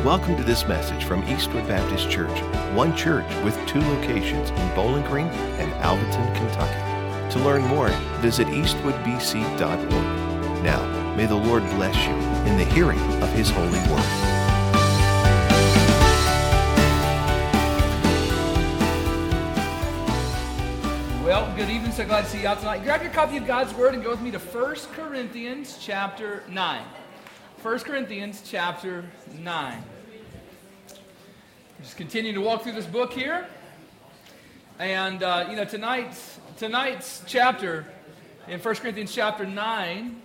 Welcome to this message from Eastwood Baptist Church, one church with two locations in Bowling Green and Alvaton, Kentucky. To learn more, visit eastwoodbc.org. Now, may the Lord bless you in the hearing of His holy word. Well, good evening. So glad to see you out tonight. Grab your copy of God's Word and go with me to 1 Corinthians chapter 9. 1 Corinthians chapter 9. Just continue to walk through this book here. And, tonight's chapter in 1 Corinthians chapter 9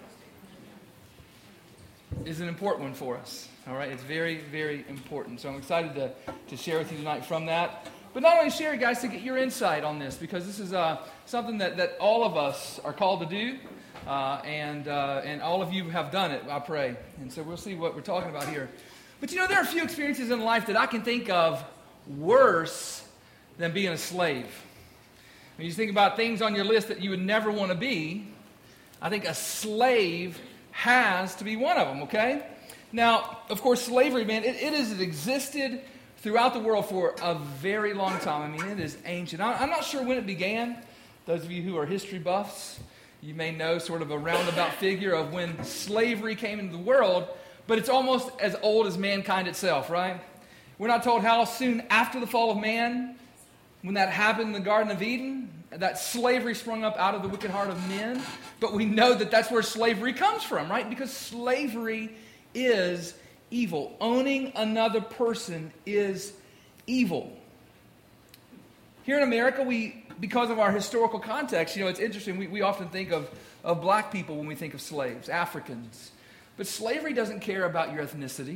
is an important one for us. All right? It's very, very important. So I'm excited to share with you tonight from that. But not only share, guys, to get your insight on this, because this is something that all of us are called to do, and all of you have done it, I pray. And so we'll see what we're talking about here. But there are a few experiences in life that I can think of worse than being a slave. When you think about things on your list that you would never want to be, I think a slave has to be one of them, okay? Now, of course, slavery, man, it has existed throughout the world for a very long time. I mean, it is ancient. I'm not sure when it began. Those of you who are history buffs, you may know sort of a roundabout figure of when slavery came into the world, but it's almost as old as mankind itself, right? We're not told how soon after the fall of man, when that happened in the Garden of Eden, that slavery sprung up out of the wicked heart of men, but we know that that's where slavery comes from, right? Because slavery is evil. Owning another person is evil. Here in America, because of our historical context, it's interesting, we often think of black people when we think of slaves, Africans. But slavery doesn't care about your ethnicity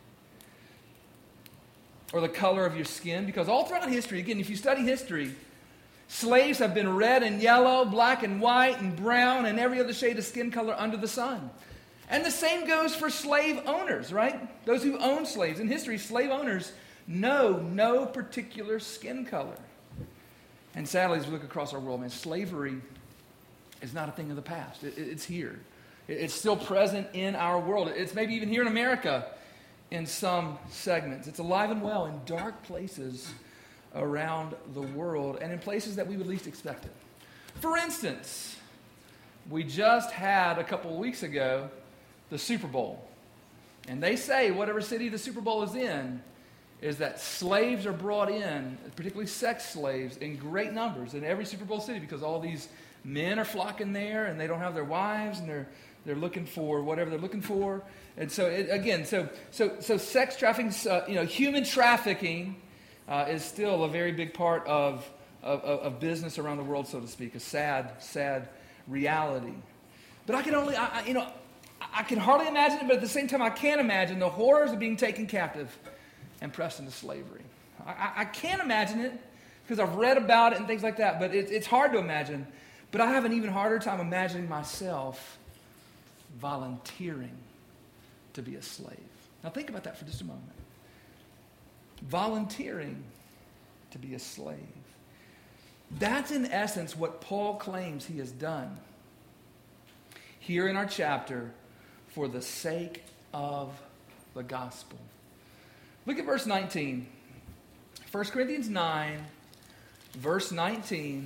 or the color of your skin, because all throughout history, again, if you study history, slaves have been red and yellow, black and white and brown, and every other shade of skin color under the sun. And the same goes for slave owners, right? Those who own slaves. In history, slave owners know no particular skin color. And sadly, as we look across our world, man, slavery is not a thing of the past. It's here. It's still present in our world. It's maybe even here in America in some segments. It's alive and well in dark places around the world and in places that we would least expect it. For instance, we just had a couple of weeks ago the Super Bowl. And they say whatever city the Super Bowl is in is that slaves are brought in, particularly sex slaves, in great numbers in every Super Bowl city, because all these men are flocking there and they don't have their wives and they're looking for whatever they're looking for. And so so sex trafficking, human trafficking is still a very big part of business around the world, so to speak, a sad reality. But I can hardly imagine it, but at the same time, I can't imagine the horrors of being taken captive and pressed into slavery. I can't imagine it because I've read about it and things like that, but it's hard to imagine. But I have an even harder time imagining myself volunteering to be a slave. Now think about that for just a moment. Volunteering to be a slave. That's in essence what Paul claims he has done here in our chapter for the sake of the gospel. Look at verse 19. 1 Corinthians 9, verse 19.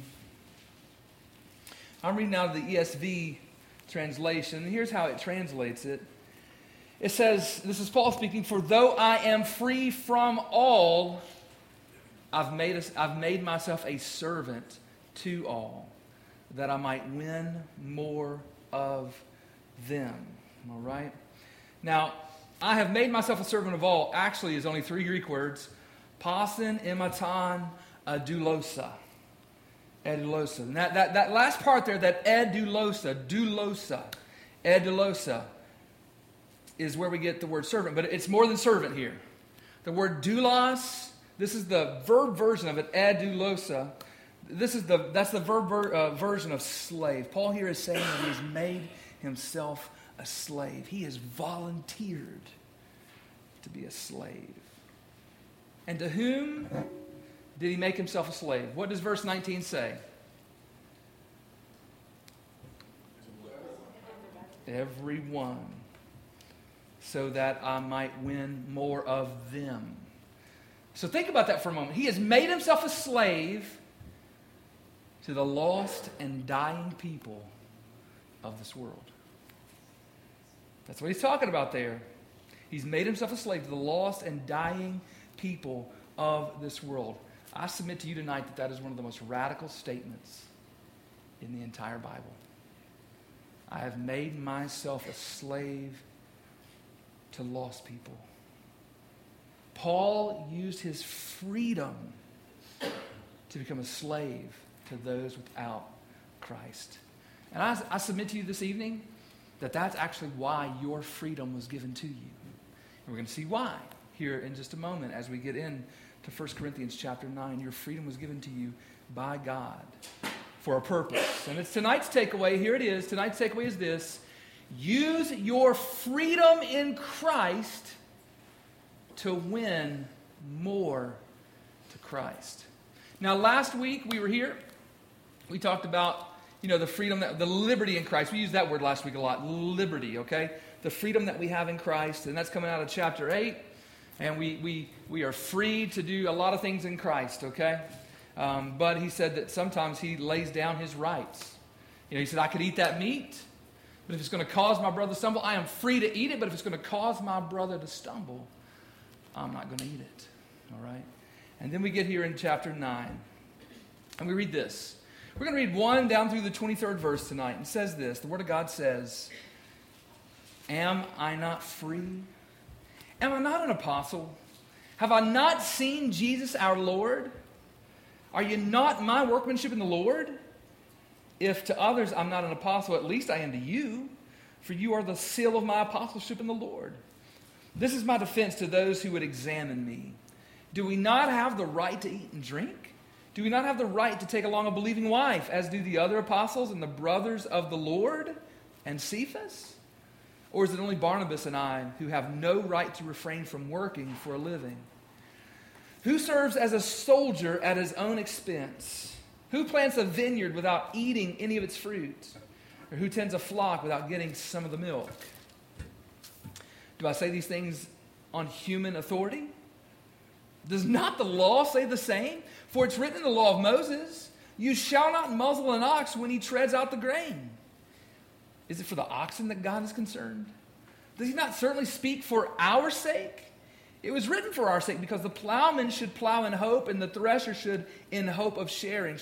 I'm reading out of the ESV translation. Here's how it translates it. It says, this is Paul speaking, "For though I am free from all, I've made myself a servant to all, that I might win more of them." All right? Now, I have made myself a servant of all actually is only three Greek words: pasin, ematon, doulosa. Edulosa. And that last part there, that doulosa, is where we get the word servant. But it's more than servant here. The word doulos, this is the verb version of it, edulosa. That's the verb version of slave. Paul here is saying that he has made himself a slave. He has volunteered to be a slave. And to whom did he make himself a slave? What does verse 19 say? Everyone. so that I might win more of them. So think about that for a moment. He has made himself a slave to the lost and dying people of this world. That's what he's talking about there. He's made himself a slave to the lost and dying people of this world. I submit to you tonight that that is one of the most radical statements in the entire Bible. I have made myself a slave to lost people. Paul used his freedom to become a slave to those without Christ. And I submit to you this evening that that's actually why your freedom was given to you. And we're going to see why here in just a moment as we get into 1 Corinthians chapter 9. Your freedom was given to you by God for a purpose. And it's tonight's takeaway. Here it is. Tonight's takeaway is this: use your freedom in Christ to win more to Christ. Now, last week we were here. We talked about, the freedom, the liberty in Christ. We used that word last week a lot. Liberty, okay? The freedom that we have in Christ. And that's coming out of chapter 8. And we are free to do a lot of things in Christ, okay? But he said that sometimes he lays down his rights. He said, I could eat that meat, but if it's going to cause my brother to stumble, I am free to eat it. But if it's going to cause my brother to stumble, I'm not going to eat it, all right? And then we get here in chapter 9, and we read this. We're going to read 1 down through the 23rd verse tonight. And it says this. The Word of God says, am I not free? Am I not an apostle? Have I not seen Jesus our Lord? Are you not my workmanship in the Lord? If to others I'm not an apostle, at least I am to you, for you are the seal of my apostleship in the Lord. This is my defense to those who would examine me. Do we not have the right to eat and drink? Do we not have the right to take along a believing wife, as do the other apostles and the brothers of the Lord and Cephas? Or is it only Barnabas and I who have no right to refrain from working for a living? Who serves as a soldier at his own expense? Who plants a vineyard without eating any of its fruit? Or who tends a flock without getting some of the milk? Do I say these things on human authority? Does not the law say the same? For it's written in the law of Moses, you shall not muzzle an ox when he treads out the grain. Is it for the oxen that God is concerned? Does he not certainly speak for our sake? It was written for our sake, because the plowman should plow in hope, and the thresher should thresh in hope of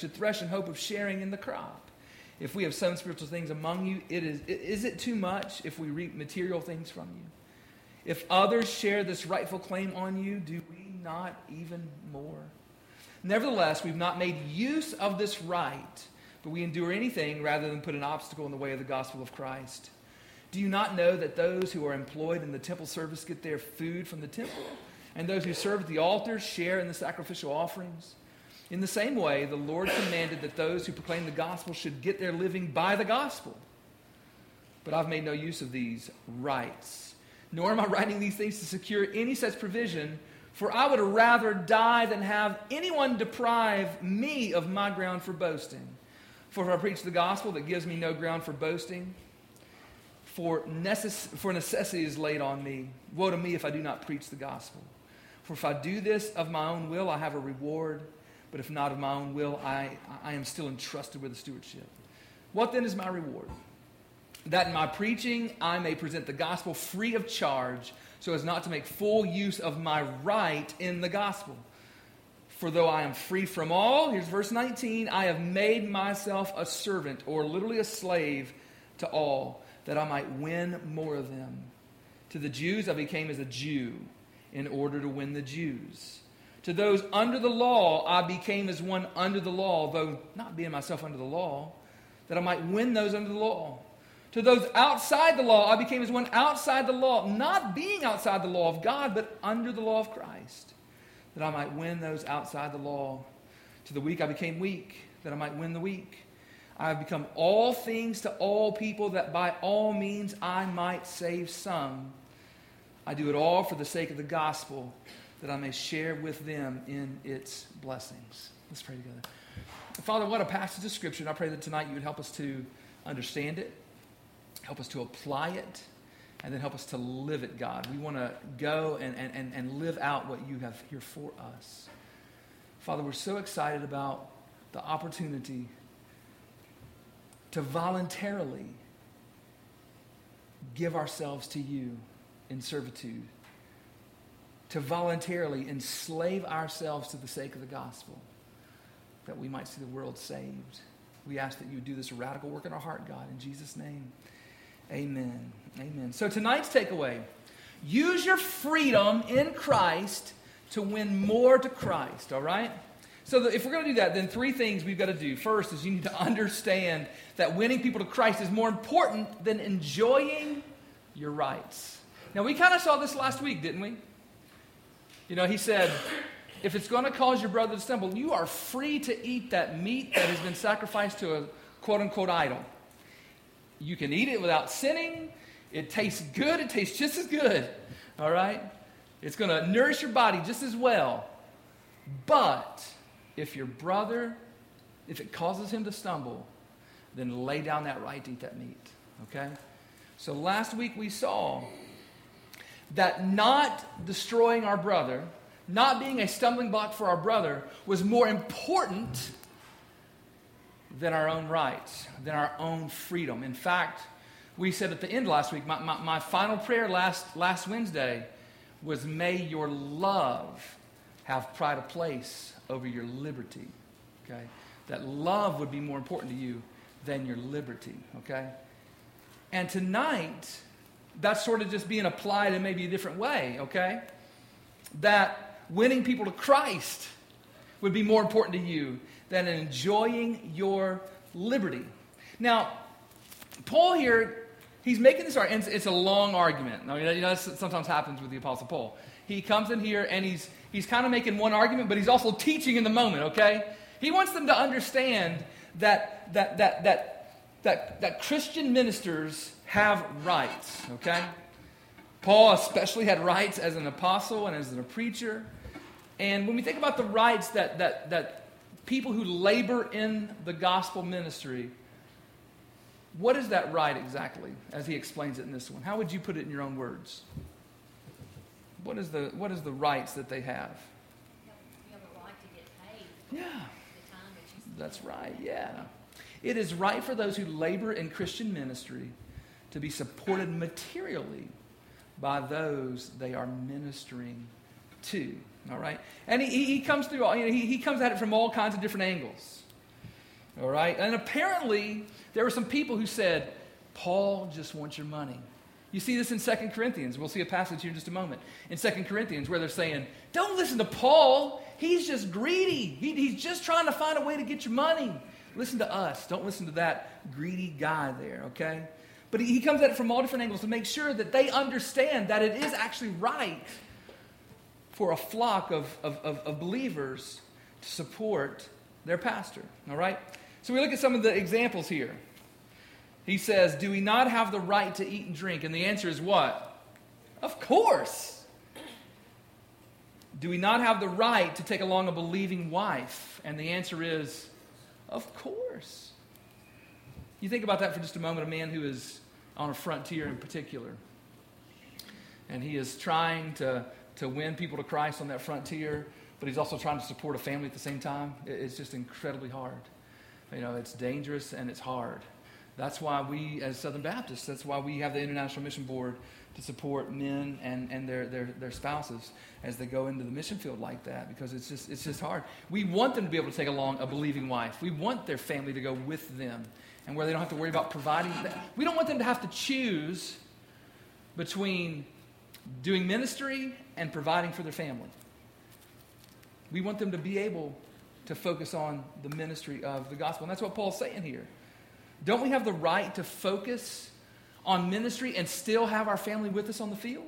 sharing in the crop. If we have sown spiritual things among you, is it too much if we reap material things from you? If others share this rightful claim on you, do we not even more? Nevertheless, we've not made use of this right, but we endure anything rather than put an obstacle in the way of the gospel of Christ. Do you not know that those who are employed in the temple service get their food from the temple, and those who serve at the altar share in the sacrificial offerings? In the same way, the Lord commanded that those who proclaim the gospel should get their living by the gospel. But I've made no use of these rights, nor am I writing these things to secure any such provision, for I would rather die than have anyone deprive me of my ground for boasting. For if I preach the gospel, that gives me no ground for boasting, for necessity is laid on me. Woe to me if I do not preach the gospel. For if I do this of my own will, I have a reward. But if not of my own will, I am still entrusted with a stewardship. What then is my reward? That in my preaching I may present the gospel free of charge, so as not to make full use of my right in the gospel. For though I am free from all, here's verse 19, I have made myself a servant, or literally a slave, to all, that I might win more of them. To the Jews I became as a Jew, in order to win the Jews. To those under the law I became as one under the law, though not being myself under the law, that I might win those under the law. To those outside the law I became as one outside the law, not being outside the law of God, but under the law of Christ, that I might win those outside the law. To the weak I became weak, that I might win the weak. I have become all things to all people, that by all means I might save some. I do it all for the sake of the gospel, that I may share with them in its blessings. Let's pray together. Father, what a passage of Scripture, and I pray that tonight you would help us to understand it, help us to apply it, and then help us to live it, God. We want to go and live out what you have here for us. Father, we're so excited about the opportunity to voluntarily give ourselves to you in servitude, to voluntarily enslave ourselves to the sake of the gospel, that we might see the world saved. We ask that you would do this radical work in our heart, God. In Jesus' name, amen. Amen. So tonight's takeaway, use your freedom in Christ to win more to Christ, all right? So if we're going to do that, then three things we've got to do. First is you need to understand that winning people to Christ is more important than enjoying your rights. Now, we kind of saw this last week, didn't we? You know, he said, if it's going to cause your brother to stumble, you are free to eat that meat that has been sacrificed to a quote-unquote idol. You can eat it without sinning. It tastes good. It tastes just as good. All right? It's going to nourish your body just as well. But if your brother, if it causes him to stumble, then lay down that right to eat that meat. Okay? So last week we saw that not destroying our brother, not being a stumbling block for our brother, was more important than our own rights, than our own freedom. In fact, we said at the end last week, my final prayer last Wednesday was, may your love have pride of place over your liberty. Okay? That love would be more important to you than your liberty. Okay? And tonight, that's sort of just being applied in maybe a different way. Okay? That winning people to Christ would be more important to you than enjoying your liberty. Now, Paul here, he's making this argument, and it's a long argument. I mean, you know, this sometimes happens with the Apostle Paul. He comes in here and he's kind of making one argument, but he's also teaching in the moment, okay? He wants them to understand that Christian ministers have rights, okay? Paul especially had rights as an apostle and as a preacher. And when we think about the rights that people who labor in the gospel ministry, what is that right exactly, as he explains it in this one? How would you put it in your own words? What is the rights that they have? You have a right to get paid. Yeah. The time that you spend. That's right, yeah. It is right for those who labor in Christian ministry to be supported materially by those they are ministering to. All right? And he comes through, you know, he comes at it from all kinds of different angles. All right? And apparently, there were some people who said, Paul just wants your money. You see this in 2 Corinthians. We'll see a passage here in just a moment. In 2 Corinthians where they're saying, don't listen to Paul. He's just greedy. He's just trying to find a way to get your money. Listen to us. Don't listen to that greedy guy there, okay? But he comes at it from all different angles to make sure that they understand that it is actually right for a flock of believers to support their pastor, all right? So we look at some of the examples here. He says, do we not have the right to eat and drink? And the answer is what? Of course. Do we not have the right to take along a believing wife? And the answer is, of course. You think about that for just a moment, a man who is on a frontier in particular. And he is trying to win people to Christ on that frontier, but he's also trying to support a family at the same time. It's just incredibly hard. You know, it's dangerous and it's hard. That's why we, as Southern Baptists, that's why we have the International Mission Board to support men and their spouses as they go into the mission field like that, because it's just hard. We want them to be able to take along a believing wife. We want their family to go with them, and where they don't have to worry about providing. We don't want them to have to choose between doing ministry and providing for their family. We want them to be able to focus on the ministry of the gospel, and that's what Paul's saying here. Don't we have the right to focus on ministry and still have our family with us on the field?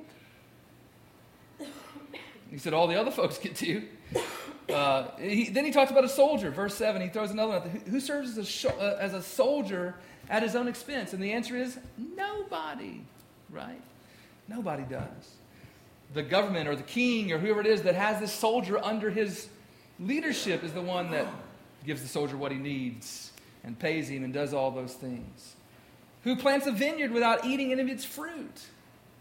He said all the other folks get to. Then he talks about a soldier. Verse 7, he throws another one. Who serves as a soldier at his own expense? And the answer is nobody, right? Nobody does. The government or the king or whoever it is that has this soldier under his leadership is the one that gives the soldier what he needs and pays him and does all those things. Who plants a vineyard without eating any of its fruit?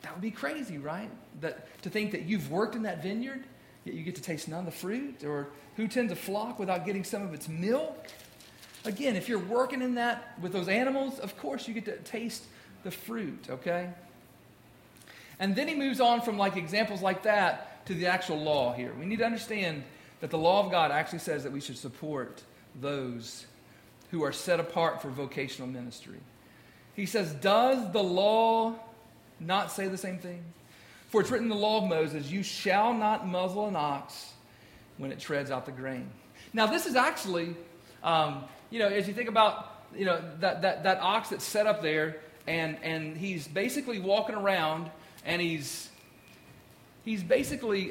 That would be crazy, right? To think that you've worked in that vineyard, yet you get to taste none of the fruit, or who tends a flock without getting some of its milk? Again, if you're working in that with those animals, of course you get to taste the fruit, okay? And then he moves on from like examples like that to the actual law here. We need to understand that the law of God actually says that we should support those who are set apart for vocational ministry. He says, does the law not say the same thing? For it's written in the law of Moses, you shall not muzzle an ox when it treads out the grain. Now this is actually, as you think about, that ox that's set up there, and he's basically walking around, and he's basically,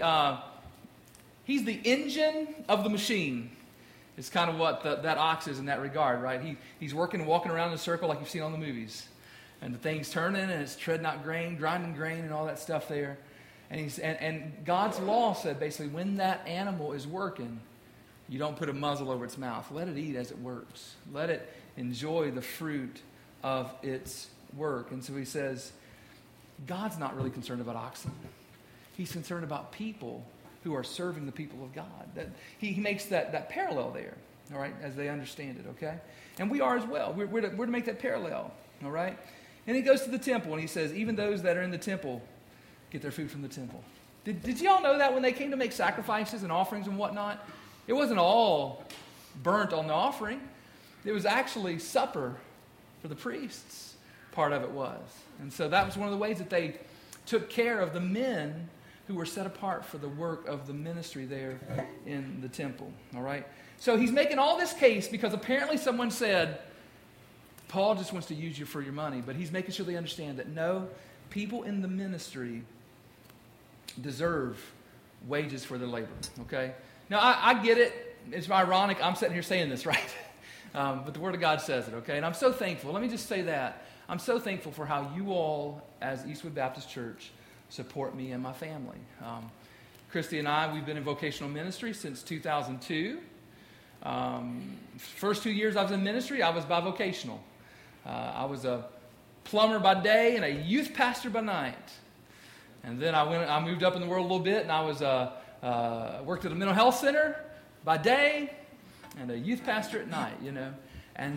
he's the engine of the machine. It's kind of what that ox is in that regard, right? He's walking around in a circle like you've seen on the movies. And the thing's turning, and it's treading out grain, grinding grain, and all that stuff there. And God's law said basically when that animal is working, you don't put a muzzle over its mouth. Let it eat as it works. Let it enjoy the fruit of its work. And so he says, God's not really concerned about oxen. He's concerned about people who are serving the people of God. That he makes that parallel there, all right, as they understand it, okay? And we are as well. We're to make that parallel, all right? And he goes to the temple, and he says, even those that are in the temple get their food from the temple. Did you all know that when they came to make sacrifices and offerings and whatnot, it wasn't all burnt on the offering. It was actually supper for the priests, part of it was. And so that was one of the ways that they took care of the men who were set apart for the work of the ministry there in the temple, all right? So he's making all this case because apparently someone said, Paul just wants to use you for your money, but he's making sure they understand that no, people in the ministry deserve wages for their labor, okay? Now, I get it. It's ironic. I'm sitting here saying this, right? But the Word of God says it, okay? And I'm so thankful. Let me just say that. I'm so thankful for how you all, as Eastwood Baptist Church, support me and my family. Christy and I, we've been in vocational ministry since 2002. First 2 years I was in ministry, I was bivocational. I was a plumber by day and a youth pastor by night. And then I moved up in the world a little bit, and I was worked at a mental health center by day and a youth pastor at night, And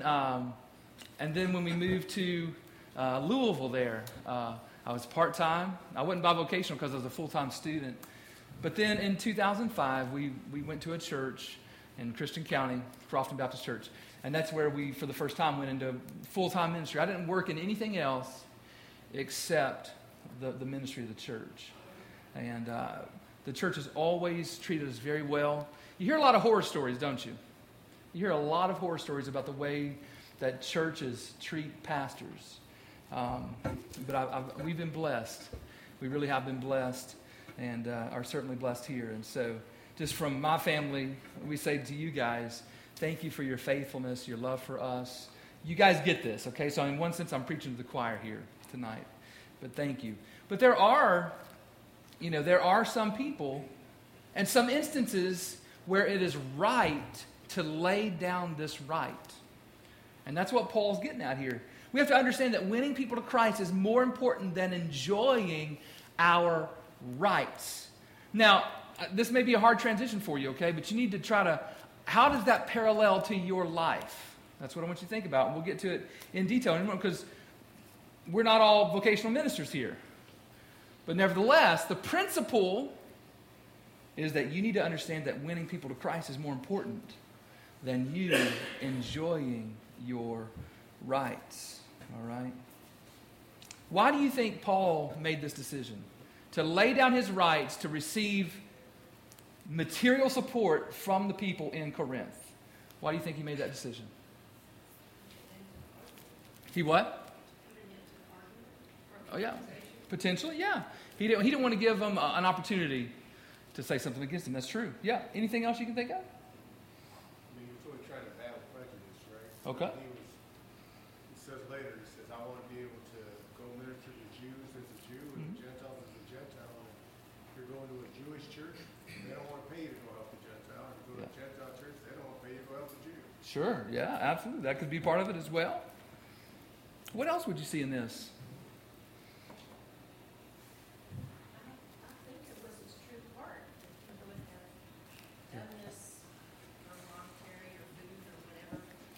then when we moved to Louisville there, I was part-time. I wasn't bivocational because I was a full-time student. But then in 2005, we went to a church in Christian County, Crofton Baptist Church. And that's where we, for the first time, went into full-time ministry. I didn't work in anything else except the ministry of the church. And the church has always treated us very well. You hear a lot of horror stories, don't you? You hear a lot of horror stories about the way that churches treat pastors. But we've been blessed. We really have been blessed and are certainly blessed here. And so just from my family, we say to you guys, thank you for your faithfulness, your love for us. You guys get this, okay? So in one sense, I'm preaching to the choir here tonight. But thank you. But there are some people and some instances where it is right to lay down this right. And that's what Paul's getting at here. We have to understand that winning people to Christ is more important than enjoying our rights. Now, this may be a hard transition for you, okay? But you need to try to, how does that parallel to your life? That's what I want you to think about. And we'll get to it in detail because we're not all vocational ministers here. But nevertheless, the principle is that you need to understand that winning people to Christ is more important than you enjoying your rights. All right? Why do you think Paul made this decision? To lay down his rights to receive material support from the people in Corinth. Why do you think he made that decision? He what? Oh, yeah. Potentially, yeah. He didn't want to give them an opportunity to say something against him. That's true. Yeah. Anything else you can think of? I mean, he was sort of trying to battle prejudice, right? Okay. He says later, he says, I want to be able to go minister to Jews as a Jew and Gentiles as a Gentile. And if you're going to a Jewish church, they don't want to pay you to go help the Gentile. If you go to a Gentile church, they don't want to pay you to go help the Jew. Sure. Yeah, absolutely. That could be part of it as well. What else would you see in this?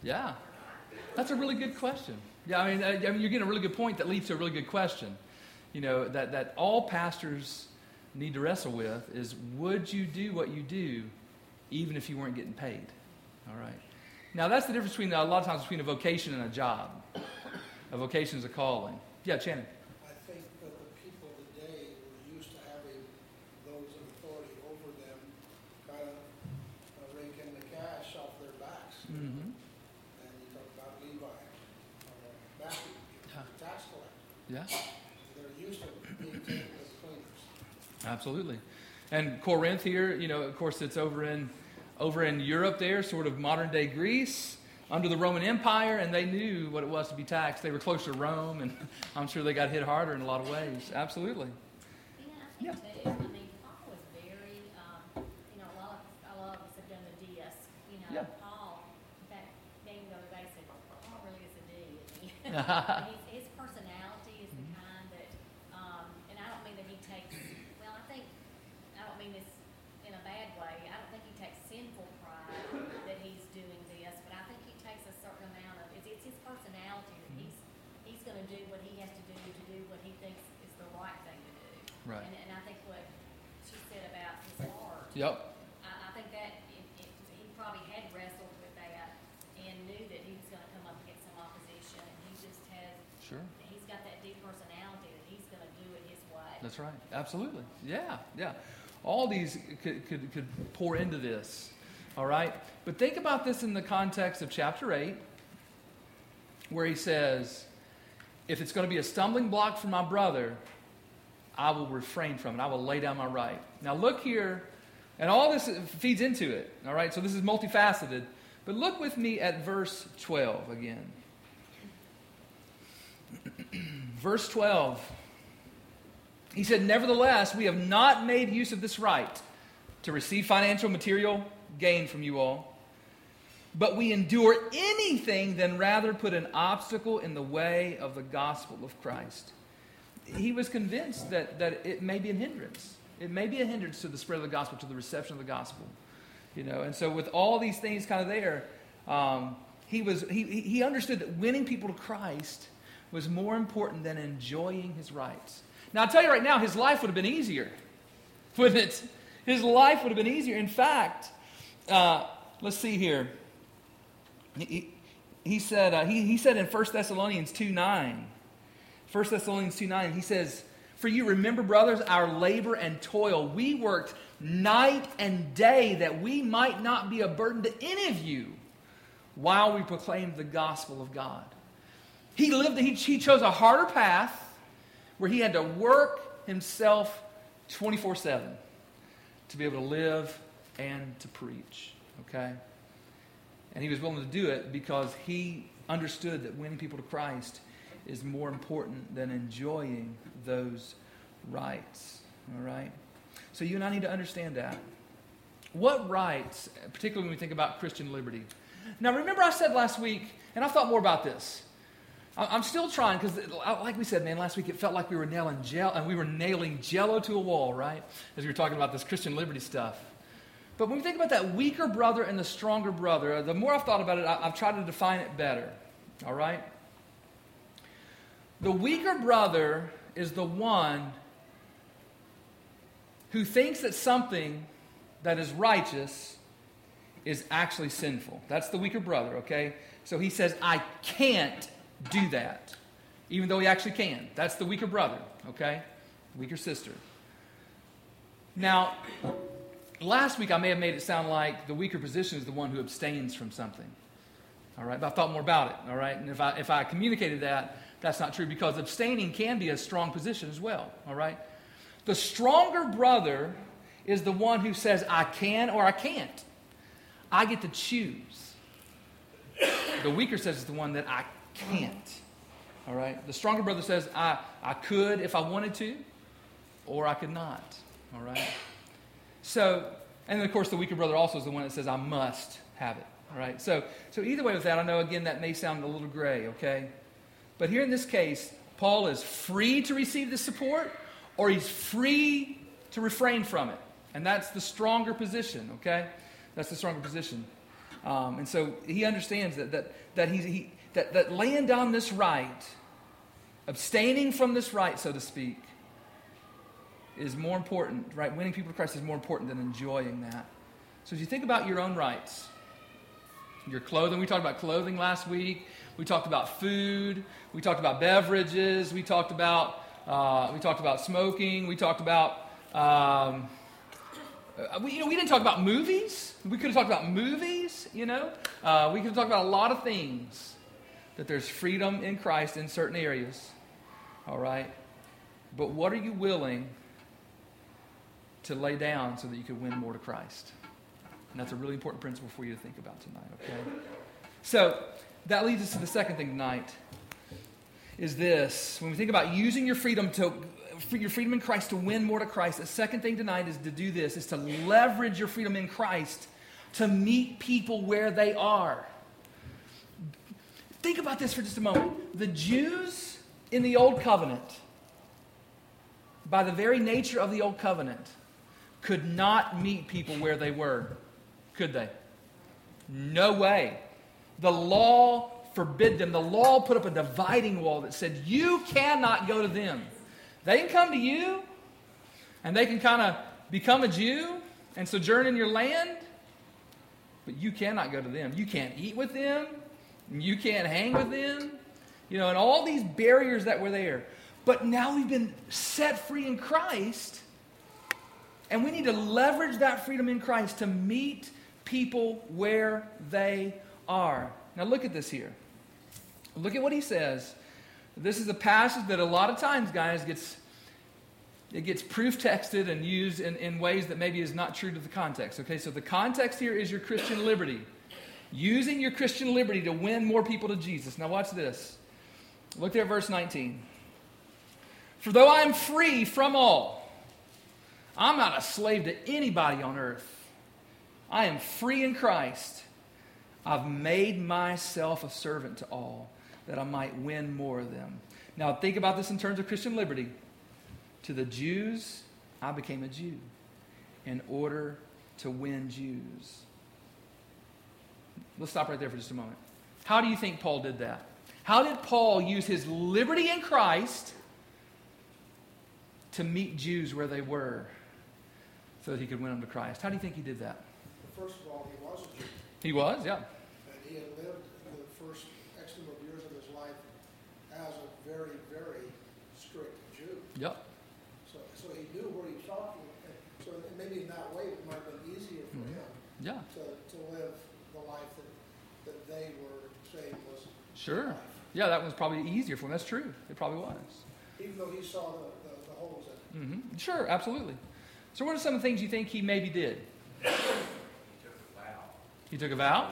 Yeah. That's a really good question. Yeah, I mean, you're getting a really good point that leads to a really good question. You know, that all pastors need to wrestle with is, would you do what you do even if you weren't getting paid? All right. Now, that's the difference between, a lot of times, between a vocation and a job. A vocation is a calling. Yeah, Shannon. I think that the people today were used to having those in authority over them kind of raking the cash off their backs. Mm-hmm. And you talk about Levi, Matthew, the tax collector. Yeah. They're used to being taken as cleaners. Absolutely. And Corinth here, you know, of course, it's over in Europe there, sort of modern-day Greece, under the Roman Empire, and they knew what it was to be taxed. They were close to Rome, and I'm sure they got hit harder in a lot of ways. Absolutely. Yeah, I think too. I mean, Paul was very, you know, a lot of us have done the DS. You know, Yeah. Paul, in fact, Dane the other day said, Paul really is a D, isn't he? And his personality is the kind that, and I don't mean that he takes, well, I don't mean this in a bad way. I don't think he takes sinful pride that he's doing this, but I think he takes a certain amount of, it's his personality that he's going to do what he has to do what he thinks is the right thing to do. Right. And I think what she said about his heart, Yep. I think that he probably had wrestled with that and knew that he was going to come up against some opposition, and he just has, Sure. he's got that deep personality that he's going to do it his way. That's right. Absolutely. Yeah, yeah. All these could pour into this. All right? But think about this in the context of chapter 8, where he says, if it's going to be a stumbling block for my brother, I will refrain from it. I will lay down my right. Now look here, and all this feeds into it. All right? So this is multifaceted. But look with me at verse 12 again. Verse 12. He said, nevertheless, we have not made use of this right to receive financial material gain from you all, but we endure anything than rather put an obstacle in the way of the gospel of Christ. He was convinced that it may be a hindrance. It may be a hindrance to the spread of the gospel, to the reception of the gospel. You know, and so with all these things kind of there, he understood that winning people to Christ was more important than enjoying his rights. Now, I'll tell you right now, his life would have been easier, wouldn't it? His life would have been easier. In fact, let's see here. He said in 1 Thessalonians 2:9, 1 Thessalonians 2:9, he says, for you remember, brothers, our labor and toil. We worked night and day that we might not be a burden to any of you while we proclaimed the gospel of God. He chose a harder path where he had to work himself 24/7 to be able to live and to preach. Okay? And he was willing to do it because he understood that winning people to Christ is more important than enjoying those rights. All right? So you and I need to understand that. What rights, particularly when we think about Christian liberty? Now, remember I said last week, and I thought more about this. I'm still trying, because like we said, man, last week it felt like we were nailing Jello to a wall, right? As we were talking about this Christian liberty stuff. But when we think about that weaker brother and the stronger brother, the more I've thought about it, I've tried to define it better. All right? The weaker brother is the one who thinks that something that is righteous is actually sinful. That's the weaker brother, okay? So he says, I can't do that, even though he actually can. That's the weaker brother, okay? Weaker sister. Now, last week I may have made it sound like the weaker position is the one who abstains from something. All right? But I thought more about it, all right? And if I communicated that, that's not true, because abstaining can be a strong position as well, all right? The stronger brother is the one who says, I can or I can't. I get to choose. The weaker says it's the one that I can't. All right? The stronger brother says, I could if I wanted to, or I could not. All right? So, and then of course the weaker brother also is the one that says, I must have it. All right? So either way with that, I know again that may sound a little gray, okay? But here in this case, Paul is free to receive the support, or he's free to refrain from it. And that's the stronger position, okay? That's the stronger position. And so he understands that laying down this right, abstaining from this right, so to speak, is more important, right? Winning people to Christ is more important than enjoying that. So as you think about your own rights, your clothing, we talked about clothing last week. We talked about food. We talked about beverages. We talked about smoking. We talked about we didn't talk about movies. We could have talked about movies. We could have talked about a lot of things. That there's freedom in Christ in certain areas. All right, but what are you willing to lay down so that you can win more to Christ? And that's a really important principle for you to think about tonight, okay? So that leads us to the second thing tonight, is this. When we think about using your freedom in Christ to win more to Christ, the second thing tonight is to do this, is to leverage your freedom in Christ to meet people where they are. Think about this for just a moment. The Jews in the Old Covenant, by the very nature of the Old Covenant, could not meet people where they were. Could they? No way. The law forbid them. The law put up a dividing wall that said, you cannot go to them. They can come to you, and they can kind of become a Jew and sojourn in your land, but you cannot go to them. You can't eat with them. You can't hang with them. And all these barriers that were there. But now we've been set free in Christ, and we need to leverage that freedom in Christ to meet people where they are. Now look at this here. Look at what he says. This is a passage that a lot of times, guys, gets proof texted and used in ways that maybe is not true to the context. Okay, so the context here is your Christian liberty. Using your Christian liberty to win more people to Jesus. Now watch this. Look there at verse 19. For though I am free from all, I'm not a slave to anybody on earth. I am free in Christ. I've made myself a servant to all, that I might win more of them. Now think about this in terms of Christian liberty. To the Jews, I became a Jew in order to win Jews. Let's stop right there for just a moment. How do you think Paul did that? How did Paul use his liberty in Christ to meet Jews where they were so that he could win them to Christ? How do you think he did that? First of all, he was a Jew. He was, yeah. And he had lived the first X number of years of his life as a very, very strict Jew. Yep. So he knew where he was talking. So maybe in that way it might have been easier for him to live the life that they were saying was sure. life. Yeah, that was probably easier for him. That's true. It probably was. Even though he saw the holes in it. Mm-hmm. Sure, absolutely. So what are some of the things you think he maybe did? He took a vow. He took a vow?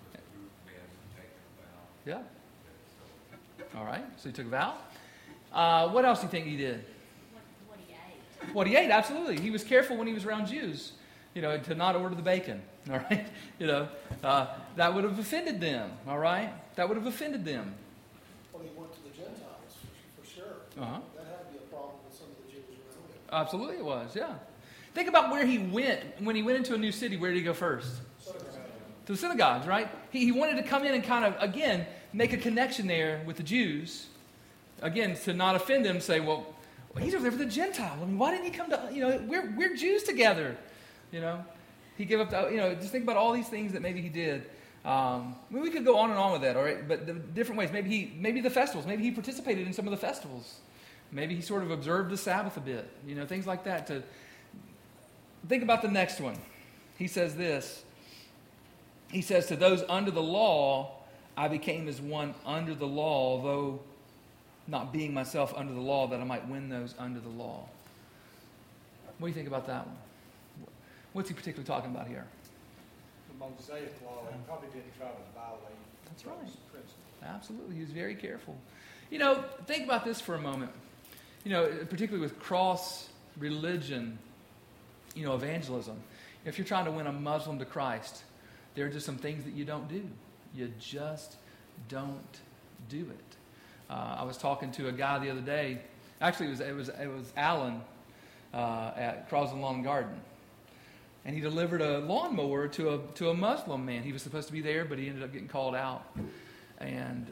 Yeah. All right, so he took a vow. What else do you think he did? What he ate. What he ate, absolutely. He was careful when he was around Jews, to not order the bacon, all right? That would have offended them, all right? That would have offended them. Well, he went to the Gentiles, for sure. Uh-huh. That had to be a problem with some of the Jews around him. Absolutely it was, yeah. Think about where he went. When he went into a new city, where did he go first? To the synagogues, right? He wanted to come in and kind of, again, make a connection there with the Jews. Again, to not offend them, say, well, he's over there with the Gentile. I mean, why didn't he come to, we're Jews together. He gave up, just think about all these things that maybe he did. We could go on and on with that, all right? But the different ways. Maybe the festivals. Maybe he participated in some of the festivals. Maybe he sort of observed the Sabbath a bit. Things like that. Think about the next one. He says this. He says, to those under the law, I became as one under the law, though not being myself under the law, that I might win those under the law. What do you think about that one? What's he particularly talking about here? The Mosaic law, he probably didn't try to violate. That's right. those principles. Absolutely. He was very careful. Think about this for a moment. Particularly with cross religion, evangelism. If you're trying to win a Muslim to Christ, there are just some things that you don't do. You just don't do it. I was talking to a guy the other day. Actually, it was Alan at Crosland Lawn and Garden. and he delivered a lawnmower to a Muslim man. He was supposed to be there, but he ended up getting called out. And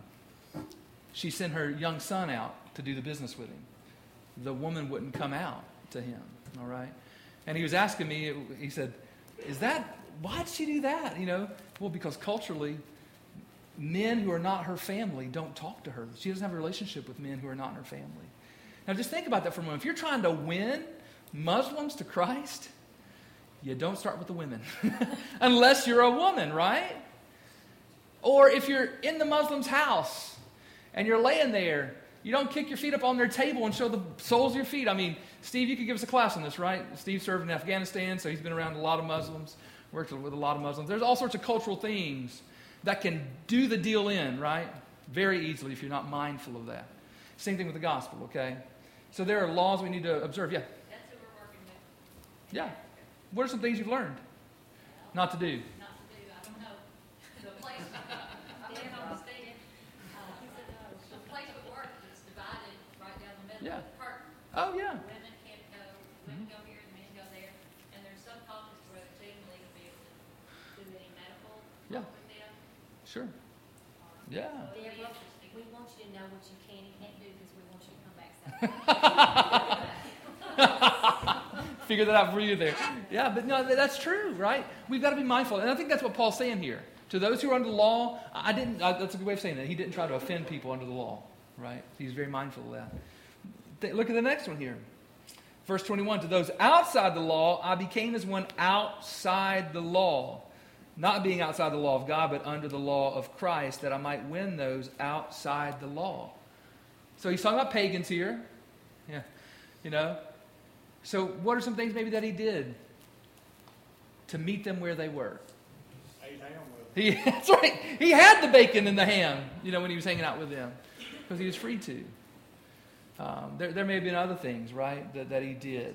she sent her young son out to do the business with him. The woman wouldn't come out to him, all right? And he was asking me, he said, why'd she do that? Well, because culturally, men who are not her family don't talk to her. She doesn't have a relationship with men who are not in her family. Now, just think about that for a moment. If you're trying to win Muslims to Christ, you don't start with the women. Unless you're a woman, right? Or if you're in the Muslim's house and you're laying there, you don't kick your feet up on their table and show the soles of your feet. I mean, Steve, you could give us a class on this, right? Steve served in Afghanistan, so he's been around a lot of Muslims, worked with a lot of Muslims. There's all sorts of cultural things that can do the deal in, right? Very easily if you're not mindful of that. Same thing with the gospel, okay? So there are laws we need to observe. Yeah? That's who we're working with. Yeah. What are some things you've learned not to do? Not to do, I don't know. The place, Dan understand, the place at work is divided right down the middle Yeah. of the curtain. Oh, yeah. Women can't go, women go here, the men go there. And there's some conference where the team leader will be able to do any medical Yeah. with them. Sure. Yeah. Deborah, We want you to know what you can and can't do because we want you to come back Saturday. Figure that out for you there. Yeah, but no, that's true, right? We've got to be mindful. And I think that's what Paul's saying here. To those who are under the law, that's a good way of saying that. He didn't try to offend people under the law, right? He's very mindful of that. Look at the next one here. Verse 21, to those outside the law, I became as one outside the law. Not being outside the law of God, but under the law of Christ, that I might win those outside the law. So he's talking about pagans here. Yeah, So what are some things maybe that he did to meet them where they were? Ate ham with them. That's right. He had the bacon and the ham, when he was hanging out with them, because he was free to. There may have been other things, right, that he did.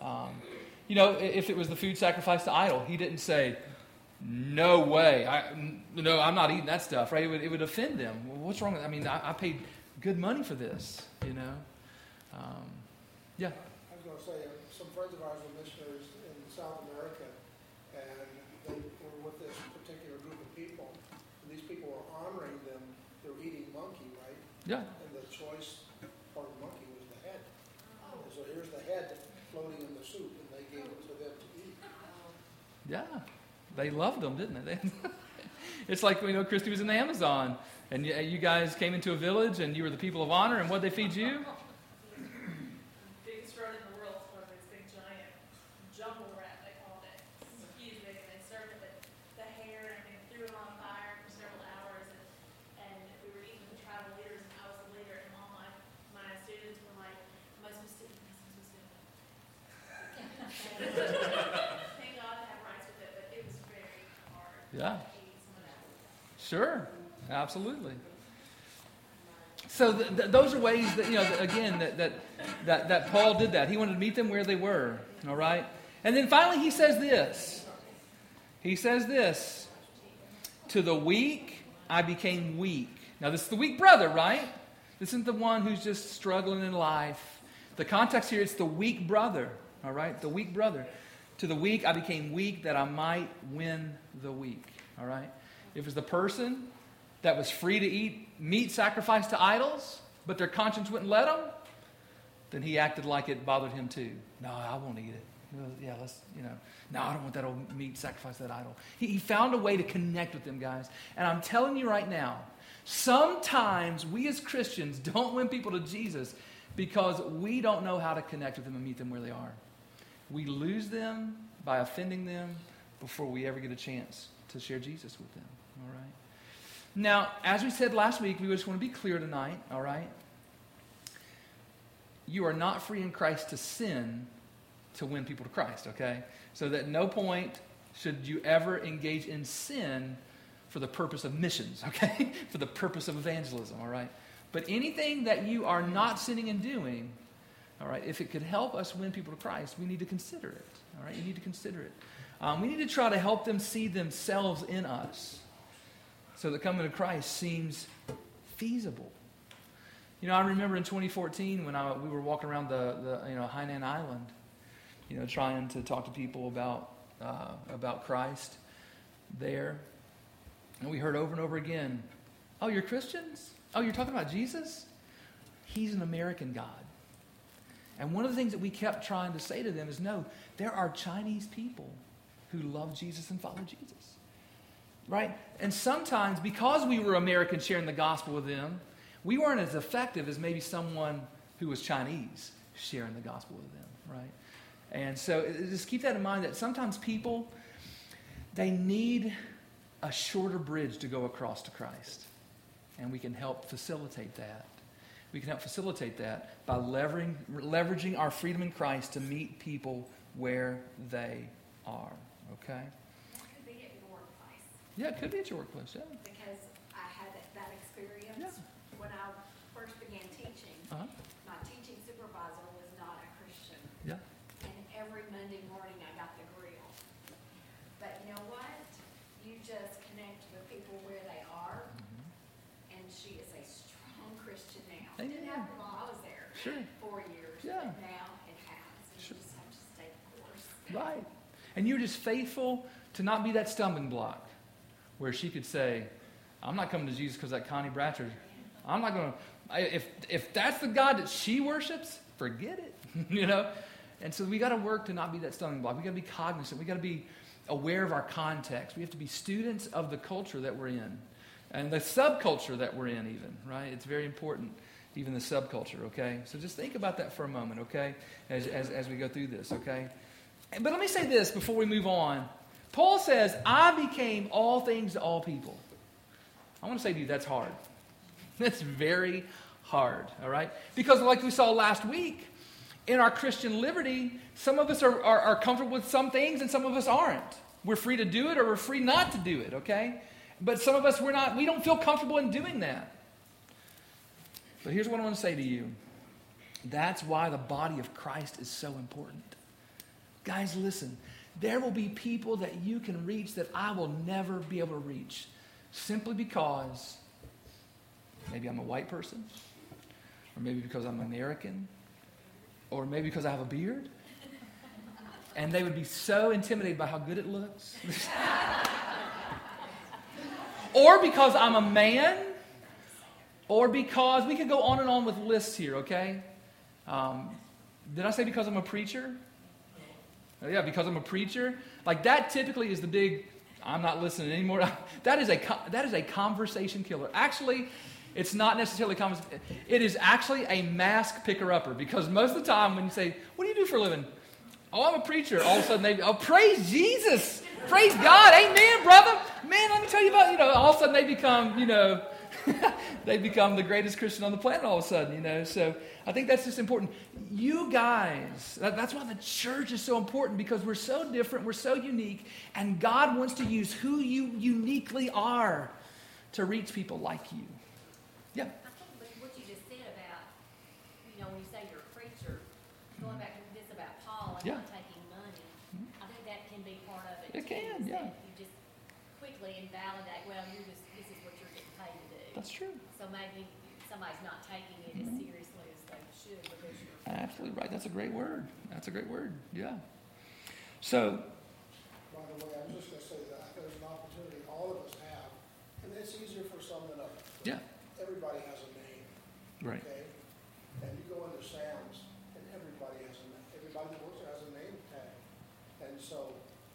If it was the food sacrificed to idol, he didn't say, no way, I'm not eating that stuff, right? It would offend them. Well, what's wrong with that? I mean, I paid good money for this, Yeah. I was going to say, some friends of ours were missionaries in South America, and they were with this particular group of people, and these people were honoring them. They were eating monkey, right? Yeah. And the choice part of the monkey was the head. And so here's the head floating in the soup, and they gave it to them to eat. Yeah. They loved them, didn't they? It's like, Christy was in the Amazon, and you guys came into a village, and you were the people of honor, and what'd they feed you? Biggest rodent in the world is one of those big giant jumble rat, they called it. It's huge, big, and they served it with the hair and they threw it on fire for several hours. And we were eating with the tribal leaders, and I was the leader, and all my students were like, am I supposed to eat this? Thank God to have rights with it, but it was very hard. Yeah. to eat some of that. Sure. Absolutely. So those are ways that, again, that Paul did that. He wanted to meet them where they were, all right? And then finally he says this. He says this, to the weak I became weak. Now this is the weak brother, right? This isn't the one who's just struggling in life. The context here is the weak brother, all right? The weak brother. To the weak I became weak that I might win the weak, all right? If it was the person that was free to eat meat sacrificed to idols, but their conscience wouldn't let them, then he acted like it bothered him too. No, I won't eat it. Yeah, no, I don't want that old meat sacrificed to that idol. He found a way to connect with them, guys. And I'm telling you right now, sometimes we as Christians don't win people to Jesus because we don't know how to connect with them and meet them where they are. We lose them by offending them before we ever get a chance to share Jesus with them, all right? Now, as we said last week, we just want to be clear tonight, all right? You are not free in Christ to sin to win people to Christ, okay? So that at no point should you ever engage in sin for the purpose of missions, okay? For the purpose of evangelism, all right? But anything that you are not sinning and doing, all right, if it could help us win people to Christ, we need to consider it, all right? You need to consider it. We need to try to help them see themselves in us, so that coming to Christ seems feasible. I remember in 2014 when we were walking around the Hainan Island, trying to talk to people about about Christ there. And we heard over and over again, oh, you're Christians? Oh, you're talking about Jesus? He's an American God. And one of the things that we kept trying to say to them is, no, there are Chinese people who love Jesus and follow Jesus. Right? And sometimes, because we were Americans sharing the gospel with them, we weren't as effective as maybe someone who was Chinese sharing the gospel with them. Right? And so just keep that in mind, that sometimes people, they need a shorter bridge to go across to Christ. And we can help facilitate that. We can help facilitate that by leveraging our freedom in Christ to meet people where they are. Okay? That could be at your workplace. Yeah, it could be at your workplace, yeah. Because I had that experience when I first began teaching. Uh-huh. My teaching supervisor was not a Christian. Yeah. And every Monday morning I got the grill. But you know what? You just connect with people where they are. And she is a strong Christian now. It didn't happen while I was there. Sure. 4 years. Yeah. But now it has. And Sure. you just have to stay the course. Right. And you're just faithful to not be that stumbling block where she could say, I'm not coming to Jesus because that Connie Bratcher, I'm not going to, if that's the God that she worships, forget it, you know? And so we got to work to not be that stumbling block. We got to be cognizant. We got to be aware of our context. We have to be students of the culture that we're in and the subculture that we're in even, right? It's very important, even the subculture, okay? So just think about that for a moment, okay, as we go through this, okay? But let me say this before we move on. Paul says, I became all things to all people. I want to say to you, that's hard. That's very hard, all right? Because like we saw last week, in our Christian liberty, some of us are comfortable with some things and some of us aren't. We're free to do it or we're free not to do it, okay? But some of us, we don't feel comfortable in doing that. But here's what I want to say to you. That's why the body of Christ is so important. Guys, listen. There will be people that you can reach that I will never be able to reach. Simply because maybe I'm a white person. Or maybe because I'm American. Or maybe because I have a beard. And they would be so intimidated by how good it looks. Or because I'm a man. Or because, we could go on and on with lists here, okay? Did I say because I'm a preacher? Yeah, because I'm a preacher. Like that typically is the big, I'm not listening anymore. That is a conversation killer. Actually, it's not necessarily a conversation. It is actually a mask picker-upper. Because most of the time when you say, what do you do for a living? Oh, I'm a preacher. All of a sudden praise Jesus. Praise God. Amen, brother. Man, let me tell you about, all of a sudden they become, they become the greatest Christian on the planet all of a sudden, So I think that's just important. You guys, that's why the church is so important, because we're so different, we're so unique, and God wants to use who you uniquely are to reach people like you. Yeah. I think what you just said about, when you say you're a preacher, going back to this about Paul and Yeah. not taking money, I think that can be part of it. It too, can, is yeah. that you just quickly invalidate, this is what you're getting paid to do. That's true. So maybe somebody's not taking it as seriously as they should because you're. Absolutely right. That's a great word. That's a great word. Yeah. So, By the way, I'm just going to say that there's an opportunity all of us have, and it's easier for some than others. yeah. Everybody has a name, Right. okay? And you go into Sam's, and everybody that works there has a name tag. And so,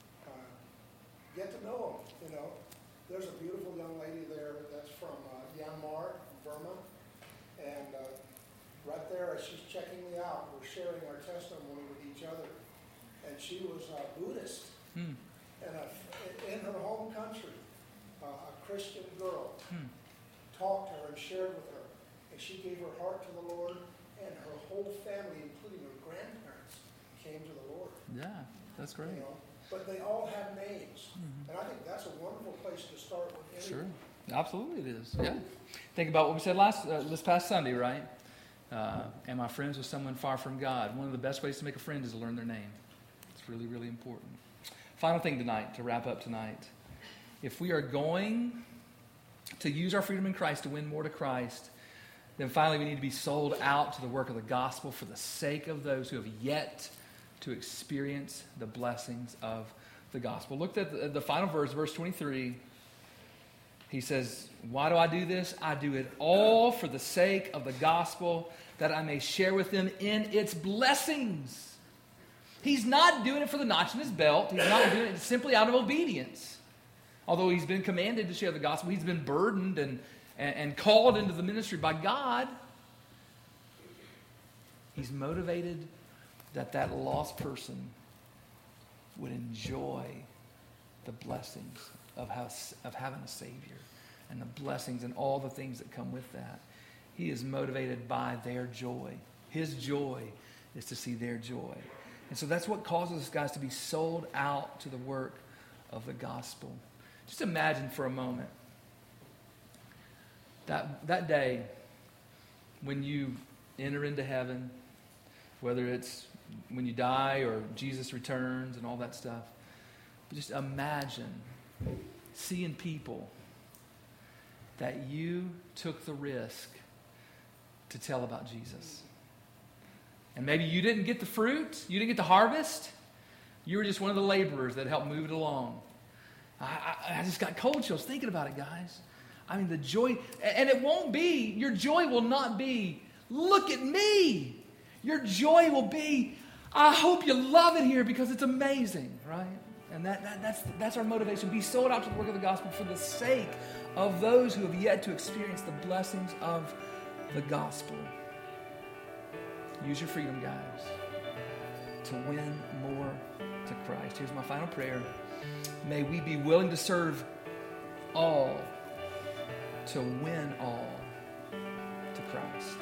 get to know them, There's a beautiful young lady there that's from Myanmar, Burma, and right there, as she's checking me out, we're sharing our testimony with each other. And she was a Buddhist, and in her home country, a Christian girl talked to her and shared with her, and she gave her heart to the Lord, and her whole family, including her grandparents, came to the Lord. Yeah. That's great. But they all have names, and I think that's a wonderful place to start with anyone. Sure. Absolutely it is. Yeah. Think about what we said this past Sunday, right? Am I friends with someone far from God? One of the best ways to make a friend is to learn their name. It's really, really important. Final thing tonight, to wrap up tonight. If we are going to use our freedom in Christ to win more to Christ, then finally we need to be sold out to the work of the gospel for the sake of those who have yet to experience the blessings of the gospel. Look at the final verse, verse 23. He says, why do I do this? I do it all for the sake of the gospel, that I may share with them in its blessings. He's not doing it for the notch in his belt. He's not doing it simply out of obedience. Although he's been commanded to share the gospel, he's been burdened and called into the ministry by God. He's motivated that lost person would enjoy the blessings of having a Savior and the blessings and all the things that come with that. He is motivated by their joy. His joy is to see their joy. And so that's what causes us guys to be sold out to the work of the gospel. Just imagine for a moment that day when you enter into heaven, whether it's when you die or Jesus returns and all that stuff. But just imagine seeing people that you took the risk to tell about Jesus. And maybe you didn't get the fruit, you didn't get the harvest. You were just one of the laborers that helped move it along. I just got cold chills thinking about it, guys. I mean, the joy, and it won't be, your joy will not be, look at me. Your joy will be, I hope you love it here because it's amazing, right? And that's our motivation. Be sold out to the work of the gospel for the sake of those who have yet to experience the blessings of the gospel. Use your freedom, guys, to win more to Christ. Here's my final prayer. May we be willing to serve all to win all to Christ.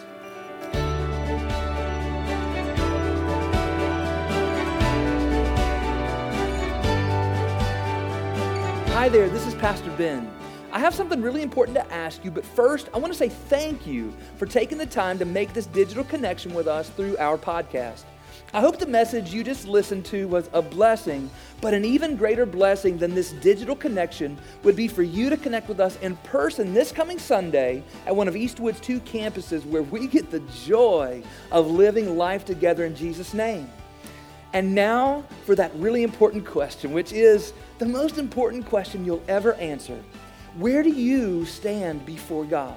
Hi there, this is Pastor Ben. I have something really important to ask you, but first, I want to say thank you for taking the time to make this digital connection with us through our podcast. I hope the message you just listened to was a blessing, but an even greater blessing than this digital connection would be for you to connect with us in person this coming Sunday at one of Eastwood's 2 campuses where we get the joy of living life together in Jesus' name. And now for that really important question, which is the most important question you'll ever answer. Where do you stand before God?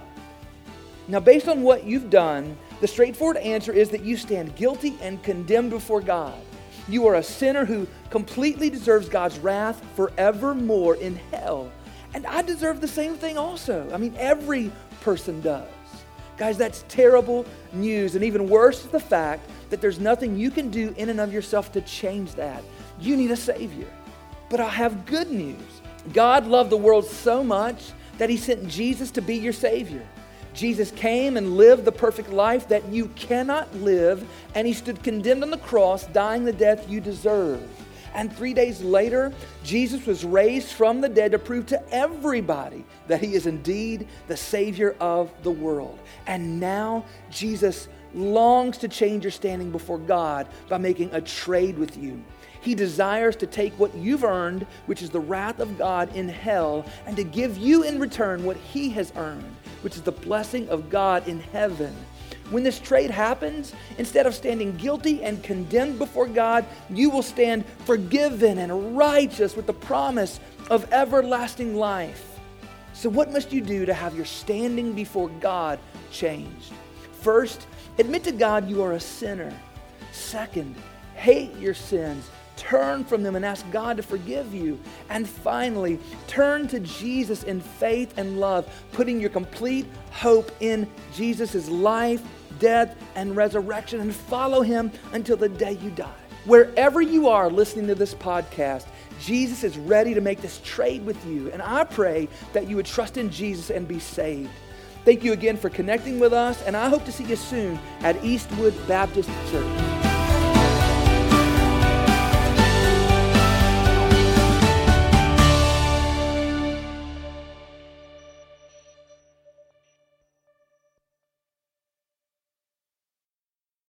Now, based on what you've done, the straightforward answer is that you stand guilty and condemned before God. You are a sinner who completely deserves God's wrath forevermore in hell. And I deserve the same thing also. I mean, every person does. Guys, that's terrible news. And even worse is the fact that there's nothing you can do in and of yourself to change that. You need a Savior. But I have good news. God loved the world so much that He sent Jesus to be your Savior. Jesus came and lived the perfect life that you cannot live, and He stood condemned on the cross, dying the death you deserve. And 3 days later, Jesus was raised from the dead to prove to everybody that He is indeed the Savior of the world. And now Jesus longs to change your standing before God by making a trade with you. He desires to take what you've earned, which is the wrath of God in hell, and to give you in return what He has earned, which is the blessing of God in heaven. When this trade happens, instead of standing guilty and condemned before God, you will stand forgiven and righteous with the promise of everlasting life. So what must you do to have your standing before God changed? First, admit to God you are a sinner. Second, hate your sins. Turn from them and ask God to forgive you. And finally, turn to Jesus in faith and love, putting your complete hope in Jesus' life, death, and resurrection, and follow Him until the day you die. Wherever you are listening to this podcast, Jesus is ready to make this trade with you. And I pray that you would trust in Jesus and be saved. Thank you again for connecting with us, and I hope to see you soon at Eastwood Baptist Church.